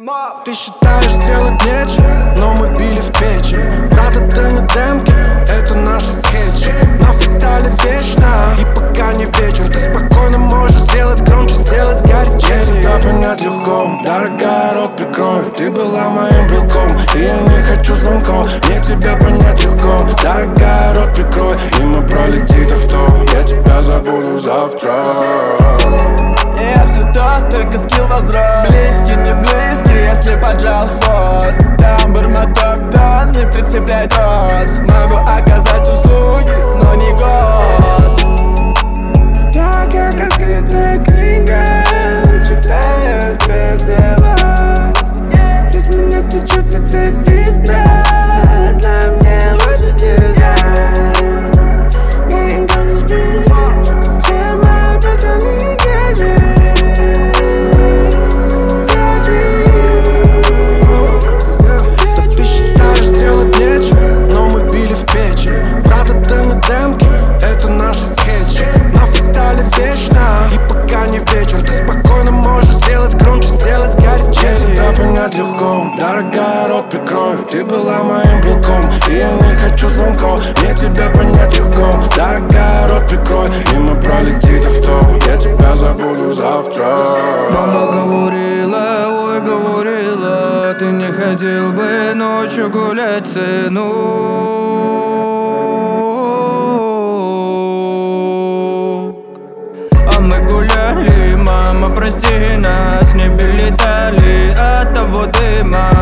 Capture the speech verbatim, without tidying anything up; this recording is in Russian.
Ты считаешь делать нечего, но мы били в печи. Брат, это не демки, это наши скетчи. На фристайле вечно, и пока не вечер, ты спокойно можешь сделать громче, сделать горячее. Тебя понять легко, дорогая, рот прикрой. Ты была моим белком, и я не хочу звонков. Мне тебя понять легко, дорогая, рот прикрой. Мимо пролетит авто, я тебя забуду завтра. Я все тот, только скилл возрос. Близкий, не близкий, если поджал хвост. Тамбур, моток, тон, не прицепляй трос. Могу оказать услуги, но не гос. Я как открытая книга, читаю без дела. Из меня течет эта дитра, для мне лучше тебя. Я никогда не сплю, все мои пацаны гаджет. Легко, дорогая, рот прикрой. Ты была моим белком, и я не хочу звонков. Мне тебя понять легко, дорогая, рот прикрой. Мимо пролетит авто, я тебя забуду завтра. Мама говорила, ой, говорила, ты не хотел бы ночью гулять, сынок. А мы гуляли, мама, прости нас, в небе летали от того дыма.